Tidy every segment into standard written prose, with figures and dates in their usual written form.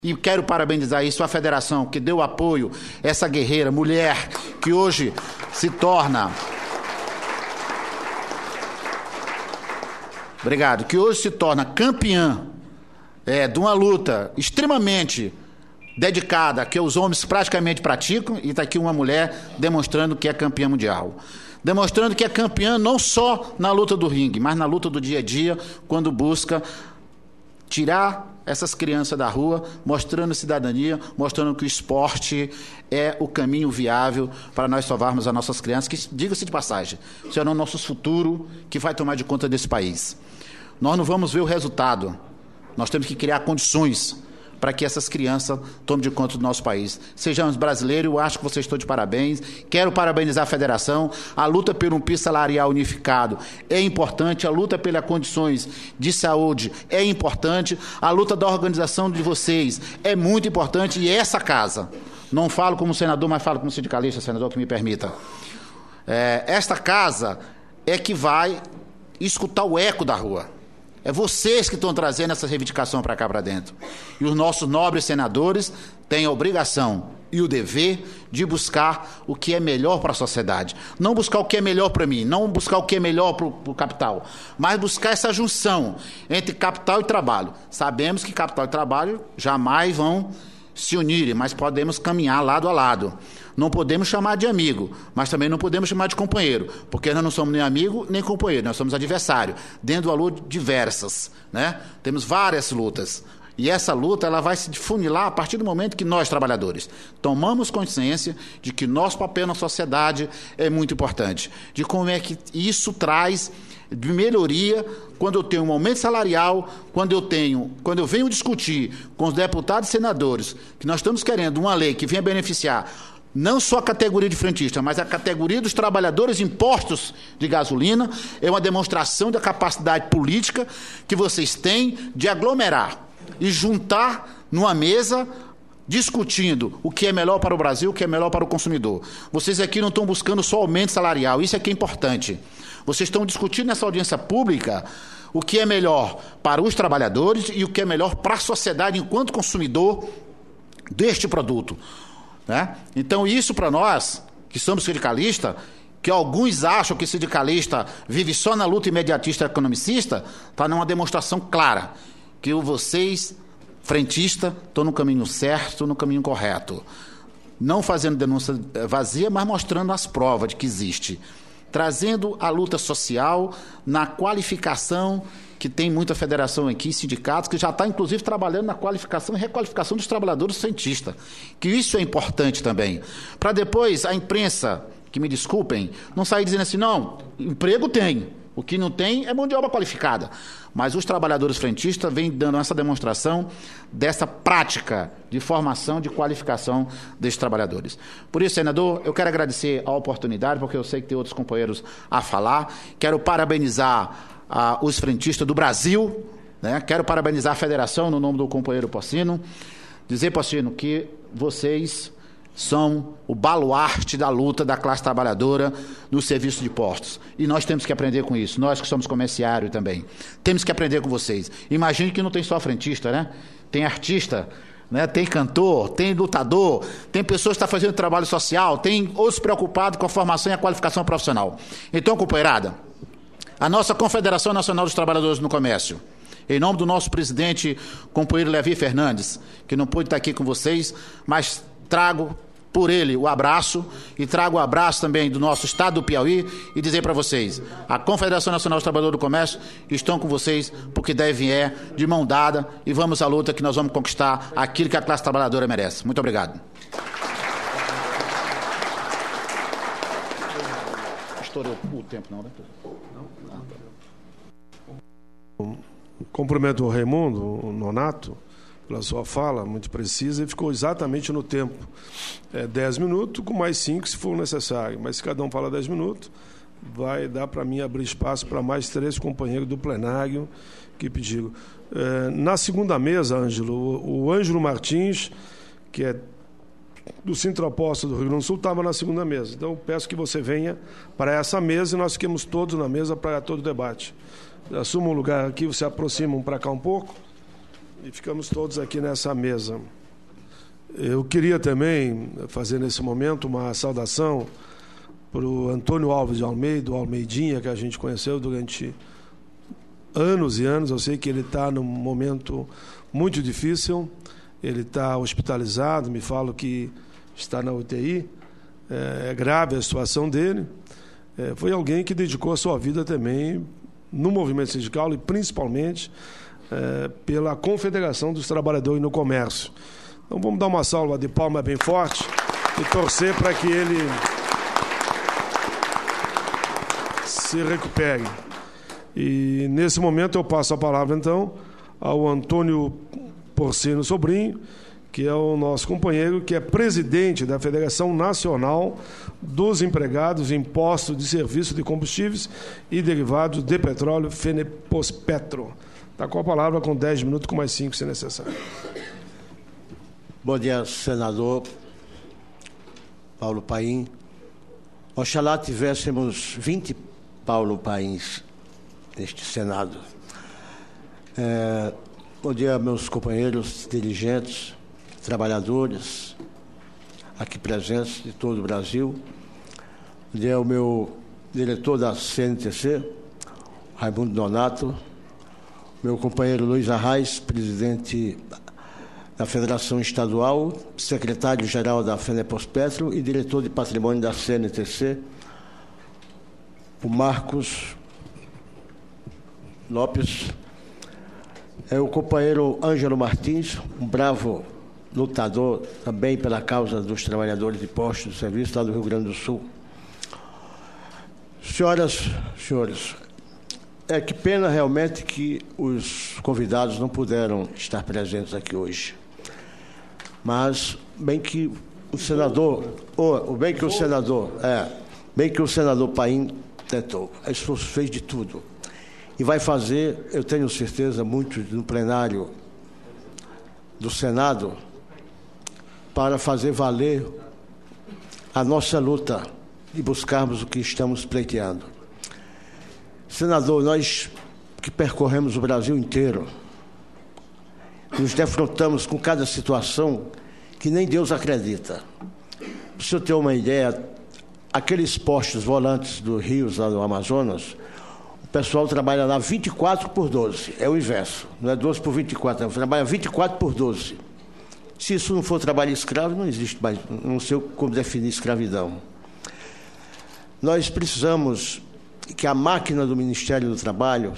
E quero parabenizar isso a federação que deu apoio a essa guerreira, mulher, que hoje se torna... Obrigado. Que hoje se torna campeã de uma luta extremamente dedicada, que os homens praticamente praticam, e está aqui uma mulher demonstrando que é campeã mundial. Demonstrando que é campeã não só na luta do ringue, mas na luta do dia a dia, quando busca tirar essas crianças da rua, mostrando cidadania, mostrando que o esporte é o caminho viável para nós salvarmos as nossas crianças, que, diga-se de passagem, serão o nosso futuro que vai tomar de conta desse país. Nós não vamos ver o resultado, nós temos que criar condições para que essas crianças tomem de conta do nosso país. Sejamos brasileiros, eu acho que vocês estão de parabéns. Quero parabenizar a federação. A luta por um piso salarial unificado é importante, a luta pelas condições de saúde é importante, a luta da organização de vocês é muito importante, e essa casa, não falo como senador, mas falo como sindicalista, senador, que me permita. Esta casa é que vai escutar o eco da rua. É vocês que estão trazendo essa reivindicação para cá, para dentro. E os nossos nobres senadores têm a obrigação e o dever de buscar o que é melhor para a sociedade. Não buscar o que é melhor para mim, não buscar o que é melhor para o capital, mas buscar essa junção entre capital e trabalho. Sabemos que capital e trabalho jamais vão se unirem, mas podemos caminhar lado a lado. Não podemos chamar de amigo, mas também não podemos chamar de companheiro, porque nós não somos nem amigo nem companheiro, nós somos adversário, dentro de lutas diversas, né? Temos várias lutas, e essa luta ela vai se difunilar a partir do momento que nós, trabalhadores, tomamos consciência de que nosso papel na sociedade é muito importante, de como é que isso traz de melhoria quando eu tenho um aumento salarial, quando eu venho discutir com os deputados e senadores que nós estamos querendo uma lei que venha beneficiar não só a categoria de frentista, mas a categoria dos trabalhadores impostos de gasolina, é uma demonstração da capacidade política que vocês têm de aglomerar e juntar numa mesa discutindo o que é melhor para o Brasil, o que é melhor para o consumidor. Vocês aqui não estão buscando só aumento salarial, isso é que é importante. Vocês estão discutindo nessa audiência pública o que é melhor para os trabalhadores e o que é melhor para a sociedade enquanto consumidor deste produto. Né? Então, isso para nós, que somos sindicalistas, que alguns acham que sindicalista vive só na luta imediatista economicista, está numa demonstração clara que vocês, frentistas, estão no caminho certo, no caminho correto. Não fazendo denúncia vazia, mas mostrando as provas de que existe. Trazendo a luta social na qualificação, que tem muita federação aqui, sindicatos, que já está, inclusive, trabalhando na qualificação e requalificação dos trabalhadores cientistas, que isso é importante também. Para depois a imprensa, que me desculpem, não sair dizendo assim, não, emprego tem, o que não tem é mão de obra qualificada. Mas os trabalhadores frentistas vêm dando essa demonstração dessa prática de formação, de qualificação desses trabalhadores. Por isso, senador, eu quero agradecer a oportunidade, porque eu sei que tem outros companheiros a falar. Quero parabenizar os frentistas do Brasil, né? Quero parabenizar a federação no nome do companheiro Pocino, dizer, Pocino, que vocês são o baluarte da luta da classe trabalhadora no serviço de postos. E nós temos que aprender com isso, nós que somos comerciários também. Temos que aprender com vocês. Imagine que não tem só frentista, né? Tem artista, né? Tem cantor, tem lutador, tem pessoas que estão fazendo trabalho social, tem outros preocupados com a formação e a qualificação profissional. Então, companheirada, a nossa Confederação Nacional dos Trabalhadores no Comércio, em nome do nosso presidente, companheiro Levi Fernandes, que não pôde estar aqui com vocês, mas trago por ele o abraço e trago o abraço também do nosso estado do Piauí e dizer para vocês, a Confederação Nacional dos Trabalhadores do Comércio estão com vocês porque devem de mão dada, e vamos à luta que nós vamos conquistar aquilo que a classe trabalhadora merece. Muito obrigado. Estourou o tempo, não, né? Cumprimento o Raimundo, o Nonato, pela sua fala muito precisa, e ficou exatamente no tempo. 10 minutos, com mais 5 se for necessário. Mas se cada um fala 10 minutos, vai dar para mim abrir espaço para mais 3 companheiros do plenário que pediram. Na segunda mesa, Ângelo, o Ângelo Martins, que é do Sintraposta do Rio Grande do Sul, estava na segunda mesa. Então, peço que você venha para essa mesa e nós fiquemos todos na mesa para todo o debate. Assuma um lugar aqui, se aproximam para cá um pouco. e ficamos todos aqui nessa mesa. Eu queria também fazer nesse momento uma saudação para o Antônio Alves de Almeida, o Almeidinha, que a gente conheceu durante anos e anos. Eu sei que ele está num momento muito difícil, ele está hospitalizado, me falam que está na UTI, é grave a situação dele. Foi alguém que dedicou a sua vida também no movimento sindical e principalmente pela Confederação dos Trabalhadores no Comércio. Então vamos dar uma salva de palmas bem forte e torcer para que ele se recupere. E nesse momento eu passo a palavra então ao Antônio Porcino Sobrinho, que é o nosso companheiro, que é presidente da Federação Nacional dos Empregados em Postos de Serviço de Combustíveis e Derivados de Petróleo, FENEPOSPETRO. Está com a palavra, com 10 minutos, com mais 5, se necessário. Bom dia, senador Paulo Paim. Oxalá tivéssemos 20 Paulo Pains neste Senado. Bom dia, meus companheiros dirigentes, trabalhadores aqui presentes de todo o Brasil. Bom dia ao meu diretor da CNTC, Raimundo Nonato, meu companheiro Luiz Arraes, presidente da Federação Estadual, secretário-geral da FENEPOSPETRO e diretor de patrimônio da CNTC, o Marcos Lopes, o companheiro Ângelo Martins, um bravo lutador também pela causa dos trabalhadores de postos de serviço lá do Rio Grande do Sul. Senhoras, senhores, que pena realmente que os convidados não puderam estar presentes aqui hoje. Mas bem que o senador, bem que o senador Paim tentou, fez de tudo. E vai fazer, eu tenho certeza, muito no plenário do Senado, para fazer valer a nossa luta e buscarmos o que estamos pleiteando. Senador, nós que percorremos o Brasil inteiro, nos defrontamos com cada situação que nem Deus acredita. Para o senhor ter uma ideia, aqueles postos volantes dos rios lá no Amazonas, o pessoal trabalha lá 24/12, é o inverso, não é 12 por 24, trabalha 24/12. Se isso não for trabalho escravo, não existe mais, não sei como definir escravidão. Nós precisamos que a máquina do Ministério do Trabalho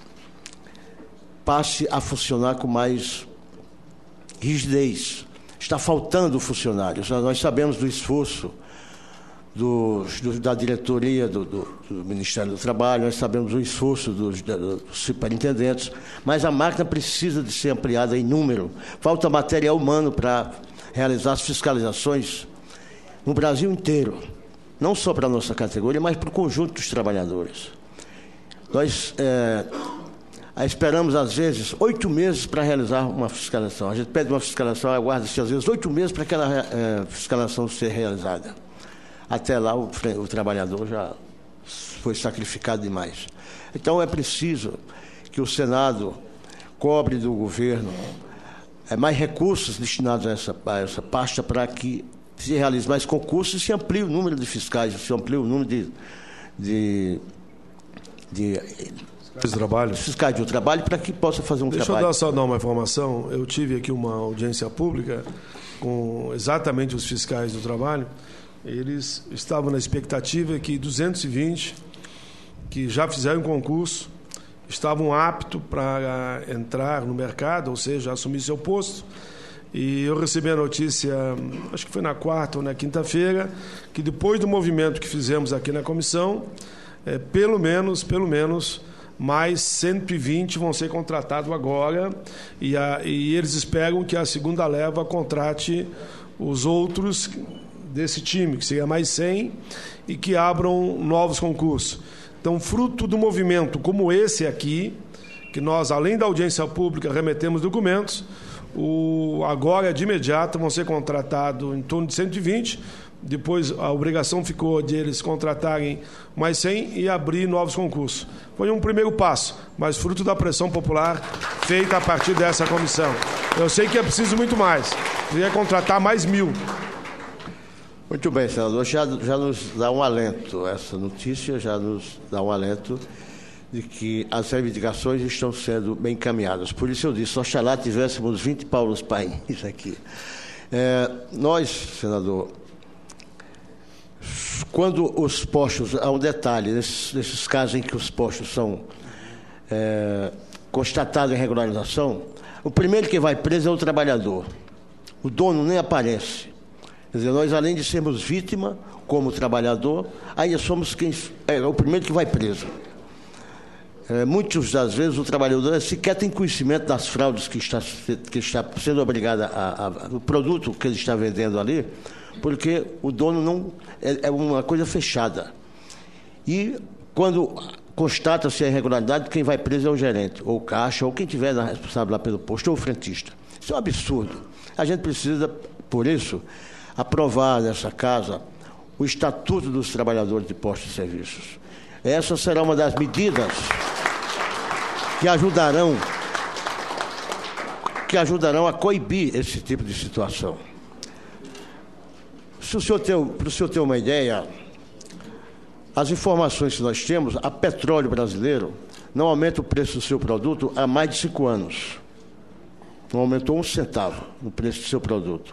passe a funcionar com mais rigidez. Está faltando funcionários. Nós sabemos do esforço da diretoria do Ministério do Trabalho, nós sabemos do esforço dos superintendentes, mas a máquina precisa de ser ampliada em número. Falta material humano para realizar as fiscalizações no Brasil inteiro, não só para a nossa categoria, mas para o conjunto dos trabalhadores. Nós esperamos, às vezes, 8 meses para realizar uma fiscalização. A gente pede uma fiscalização, aguarda-se, às vezes, 8 meses para aquela fiscalização ser realizada. Até lá, o trabalhador já foi sacrificado demais. Então, é preciso que o Senado cobre do governo mais recursos destinados a essa pasta para que se realize mais concursos e se amplie o número de fiscais, se amplie o número de fiscais do trabalho para que possa fazer um trabalho. Deixa eu dar uma informação. Eu tive aqui uma audiência pública com exatamente os fiscais do trabalho. Eles estavam na expectativa que 220 que já fizeram concurso estavam aptos para entrar no mercado, ou seja, assumir seu posto. E eu recebi a notícia, acho que foi na quarta ou na quinta-feira, que depois do movimento que fizemos aqui na comissão, pelo menos, mais 120 vão ser contratados agora, e eles esperam que a segunda leva contrate os outros desse time, que seria mais 100, e que abram novos concursos. Então, fruto do movimento como esse aqui, que nós, além da audiência pública, remetemos documentos, agora, de imediato, vão ser contratados em torno de 120 Depois a obrigação ficou de eles contratarem mais 100 e abrir novos concursos. Foi um primeiro passo, mas fruto da pressão popular feita a partir dessa comissão. Eu sei que é preciso muito mais. Queria contratar mais 1.000. Muito bem, senador. Já nos dá um alento. Essa notícia já nos dá um alento de que as reivindicações estão sendo bem encaminhadas. Por isso eu disse, oxalá tivéssemos 20 Paulos País aqui. Nós, senador, quando os postos, há um detalhe, nesses casos em que os postos são constatados em irregularização, o primeiro que vai preso é o trabalhador. O dono nem aparece. Quer dizer, nós, além de sermos vítima, como trabalhador, ainda somos o primeiro que vai preso. Muitas das vezes o trabalhador sequer tem conhecimento das fraudes que está sendo obrigado o produto que ele está vendendo ali, porque o dono não... É uma coisa fechada. E quando constata-se a irregularidade, quem vai preso é o gerente, ou o caixa, ou quem tiver responsável lá pelo posto, ou o frentista. Isso é um absurdo. A gente precisa, por isso, aprovar nessa casa o Estatuto dos Trabalhadores de Postos e Serviços. Essa será uma das medidas que ajudarão a coibir esse tipo de situação. Para o senhor ter uma ideia, as informações que nós temos, a Petróleo Brasileiro não aumenta o preço do seu produto há mais de 5 anos. Não aumentou 1 centavo no preço do seu produto.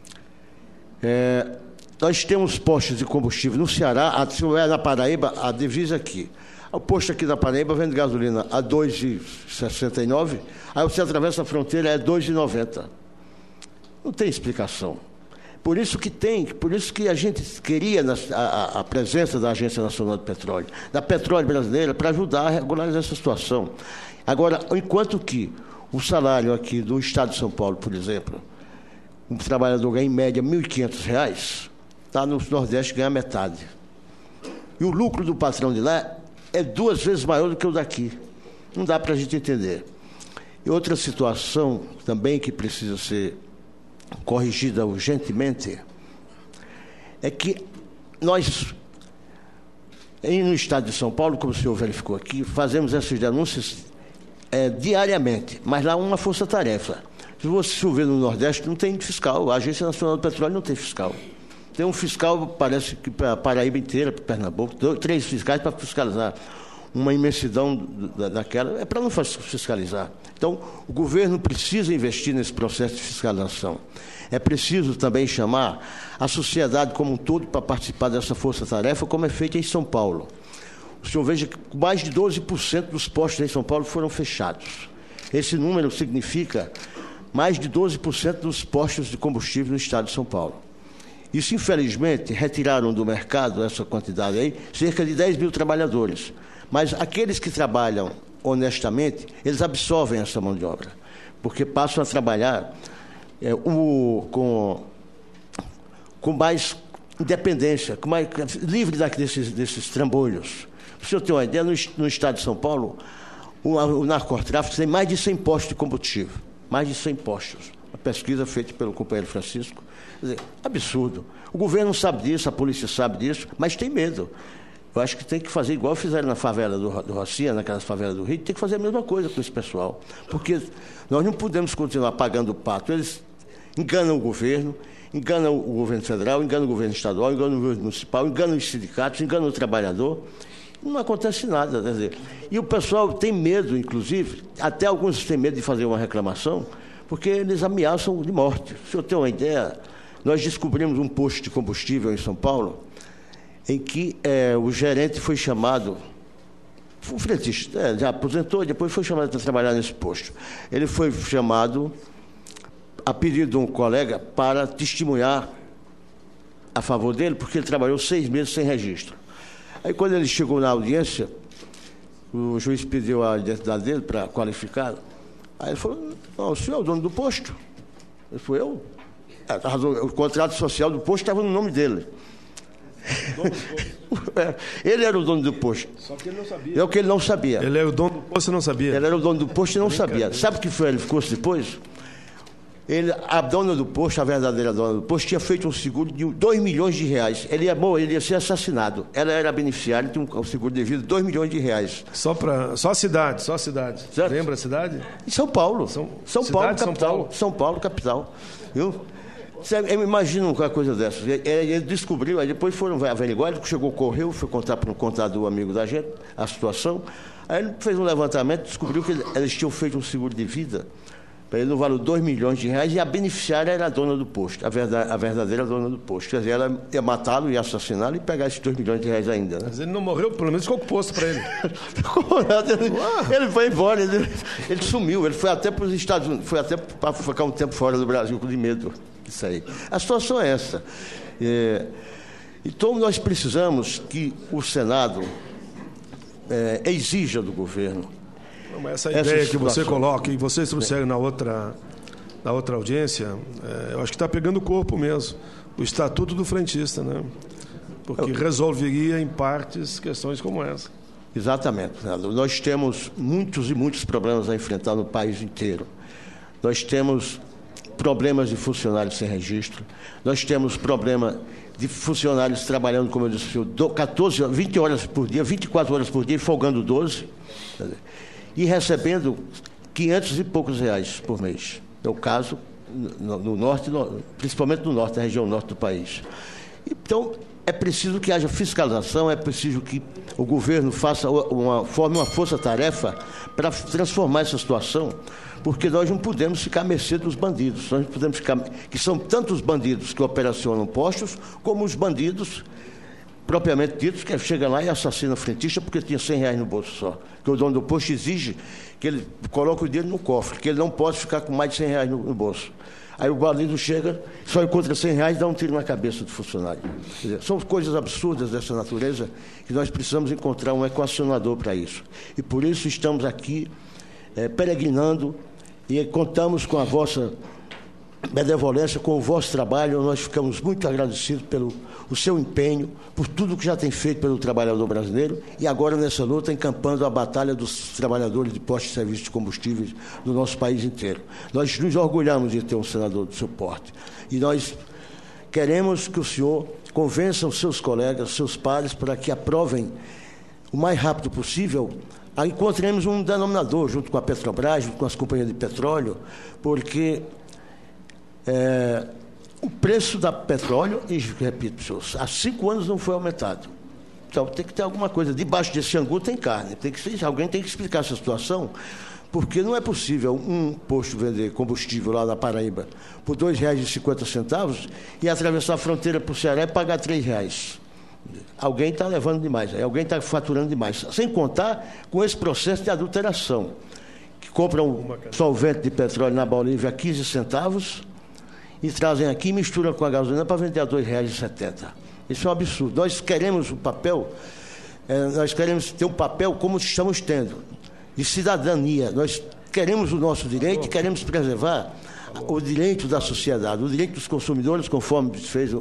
Nós temos postos de combustível no Ceará, se houver na Paraíba, a divisa aqui. O posto aqui da Paraíba vende gasolina a R$ 2,69, aí você atravessa a fronteira, é R$ 2,90. Não tem explicação. Por isso que a gente queria a presença da Agência Nacional de Petróleo, da Petróleo Brasileira, para ajudar a regularizar essa situação. Agora, enquanto que o salário aqui do Estado de São Paulo, por exemplo, um trabalhador ganha em média R$ 1.500, está no Nordeste ganha metade. E o lucro do patrão de lá é 2 vezes maior do que o daqui. Não dá para a gente entender. E outra situação também que precisa ser corrigida urgentemente é que nós, no Estado de São Paulo, como o senhor verificou aqui, fazemos essas denúncias diariamente, mas lá uma força-tarefa. Se você chover no Nordeste, não tem fiscal. A Agência Nacional do Petróleo não tem fiscal. Tem um fiscal, parece que para a Paraíba inteira, para Pernambuco, 3 fiscais para fiscalizar. Uma imensidão daquela, é para não fiscalizar. Então, o governo precisa investir nesse processo de fiscalização. É preciso também chamar a sociedade como um todo para participar dessa força-tarefa, como é feito em São Paulo. O senhor veja que mais de 12% dos postos em São Paulo foram fechados. Esse número significa mais de 12% dos postos de combustível no estado de São Paulo. Isso, infelizmente, retiraram do mercado, essa quantidade aí, cerca de 10 mil trabalhadores. Mas aqueles que trabalham honestamente, eles absorvem essa mão de obra, porque passam a trabalhar com mais independência, livre desses trambolhos. Para o senhor ter uma ideia, no estado de São Paulo, o narcotráfico tem mais de 100 postos de combustível. Mais de 100 postos. Uma pesquisa feita pelo companheiro Francisco. Quer dizer, absurdo. O governo sabe disso, a polícia sabe disso, mas tem medo. Eu acho que tem que fazer igual fizeram na favela do Rocinha, naquelas favelas do Rio, tem que fazer a mesma coisa com esse pessoal. Porque nós não podemos continuar pagando o pato. Eles enganam o governo federal, enganam o governo estadual, enganam o governo municipal, enganam os sindicatos, enganam o trabalhador. Não acontece nada. Quer dizer, e o pessoal tem medo, inclusive, até alguns têm medo de fazer uma reclamação, porque eles ameaçam de morte. Se eu tenho uma ideia, nós descobrimos um posto de combustível em São Paulo, em que o gerente foi chamado, um frentista, já aposentou, depois foi chamado para trabalhar nesse posto. Ele foi chamado, a pedido de um colega, para testemunhar a favor dele, porque ele trabalhou 6 meses sem registro. Aí, quando ele chegou na audiência, o juiz pediu a identidade dele para qualificar. Aí ele falou: não, o senhor é o dono do posto? Ele falou: eu? O contrato social do posto estava no nome dele. Ele era o dono do posto. Só que ele não sabia. É o que ele não sabia. Ele era o dono do posto e não sabia. Ele era o dono do posto e não sabia. Sabe o que foi? Ele ficou depois? A dona do posto, a verdadeira dona do posto, tinha feito um seguro de R$2 milhões. Ele ia ser assassinado. Ela era beneficiária, tinha um seguro de vida de R$2 milhões. Só a cidade. Certo? Lembra a cidade? Em São Paulo. São Paulo, capital. São Paulo, capital. Viu? Eu imagino uma coisa dessa. Ele descobriu, aí depois foram averiguar, ele chegou, correu, foi contar para um contador amigo da gente a situação. Aí ele fez um levantamento, descobriu que eles tinham feito um seguro de vida para ele no valor de R$2 milhões, e a beneficiária era a dona do posto, a verdadeira dona do posto. Quer dizer, ela ia matá-lo, ia assassiná-lo e pegar esses R$2 milhões ainda. Né? Mas ele não morreu, pelo menos ficou com o posto para ele. Ele foi embora, ele sumiu, ele foi até para os Estados Unidos, foi até para ficar um tempo fora do Brasil, de medo disso aí. A situação é essa. Então, nós precisamos que o Senado exija do governo. Mas essa ideia que você coloca, e vocês trouxeram na outra audiência, eu acho que está pegando corpo mesmo. O Estatuto do Frentista, né? Porque resolveria, em partes, questões como essa. Exatamente. Nós temos muitos e muitos problemas a enfrentar no país inteiro. Nós temos problemas de funcionários sem registro, nós temos problema de funcionários trabalhando, como eu disse, 20 horas por dia, 24 horas por dia, folgando 12, e recebendo R$500 e poucos por mês. É o caso no norte, principalmente no norte, na região norte do país. Então, é preciso que haja fiscalização, é preciso que o governo forme uma força-tarefa para transformar essa situação, porque nós não podemos ficar à mercê dos bandidos. Nós não podemos ficar, que são tanto os bandidos que operacionam postos, como os bandidos propriamente ditos, que chegam lá e assassinam o frentista porque tinha R$100 no bolso só. Porque o dono do posto exige que ele coloque o dinheiro no cofre, que ele não pode ficar com mais de R$100 no bolso. Aí o bandido chega, só encontra R$100 e dá um tiro na cabeça do funcionário. Quer dizer, são coisas absurdas dessa natureza que nós precisamos encontrar um equacionador para isso. E por isso estamos aqui peregrinando e contamos com a vossa benevolência, com o vosso trabalho. Nós ficamos muito agradecidos pelo o seu empenho, por tudo que já tem feito pelo trabalhador brasileiro e agora nessa luta encampando a batalha dos trabalhadores de postos de serviços de combustíveis do nosso país inteiro. Nós nos orgulhamos de ter um senador do seu porte e nós queremos que o senhor convença os seus colegas, os seus pares, para que aprovem o mais rápido possível. Aí encontremos um denominador junto com a Petrobras, junto com as companhias de petróleo, porque o preço da petróleo, e repito, senhores, há 5 anos não foi aumentado. Então tem que ter alguma coisa. Debaixo desse angu tem carne. Alguém tem que explicar essa situação, porque não é possível um posto vender combustível lá na Paraíba por R$2,50 e atravessar a fronteira para o Ceará e pagar R$3. Alguém está levando demais, alguém está faturando demais. Sem contar com esse processo de adulteração, que compram um solvente de petróleo na Bolívia a 15 centavos e trazem aqui e misturam com a gasolina para vender a R$2,70. Isso é um absurdo. Nós queremos o papel, nós queremos ter um papel como estamos tendo, de cidadania. Nós queremos o nosso direito e queremos preservar o direito da sociedade, o direito dos consumidores, conforme fez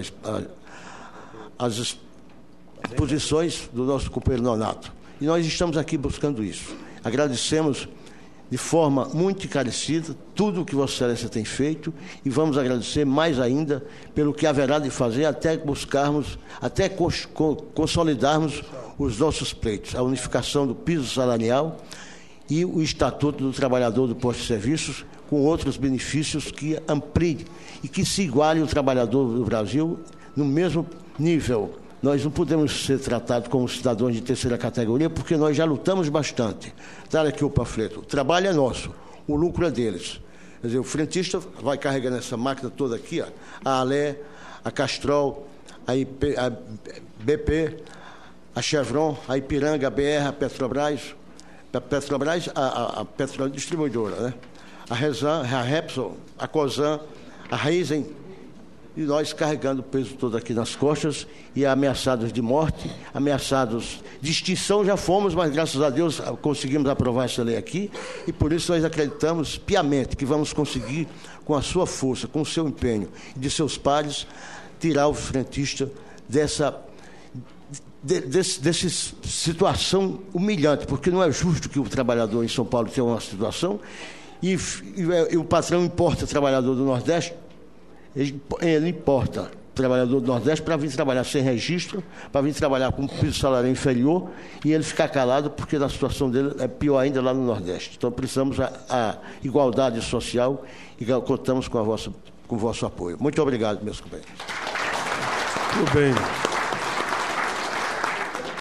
as posições do nosso companheiro Nonato. E nós estamos aqui buscando isso. Agradecemos de forma muito encarecida tudo o que Vossa Excelência tem feito e vamos agradecer mais ainda pelo que haverá de fazer até buscarmos, até consolidarmos os nossos pleitos, a unificação do piso salarial e o Estatuto do Trabalhador do Posto de Serviços, com outros benefícios que ampliem e que se iguale o trabalhador do Brasil no mesmo nível. Nós não podemos ser tratados como cidadãos de terceira categoria, porque nós já lutamos bastante. Dá aqui o panfleto. O trabalho é nosso, o lucro é deles. Quer dizer, o frentista vai carregando essa máquina toda aqui, ó, a Alé, a Castrol, a BP, a Chevron, a Ipiranga, a BR, a Petrobras, a Petróleo Distribuidora, né? A Resan, a Repsol, a Cosan, a Raizen, e nós carregando o peso todo aqui nas costas e ameaçados de morte, ameaçados de extinção já fomos, mas graças a Deus conseguimos aprovar essa lei aqui e por isso nós acreditamos piamente que vamos conseguir, com a sua força, com o seu empenho e de seus pares, tirar o frentista dessa situação humilhante, porque não é justo que o trabalhador em São Paulo tenha uma situação e o patrão importa trabalhador do Nordeste, ele importa trabalhador do Nordeste para vir trabalhar sem registro, para vir trabalhar com um piso salarial inferior, e ele ficar calado porque a situação dele é pior ainda lá no Nordeste. Então precisamos a igualdade social e contamos com o vosso apoio. Muito obrigado, meus companheiros. Muito bem.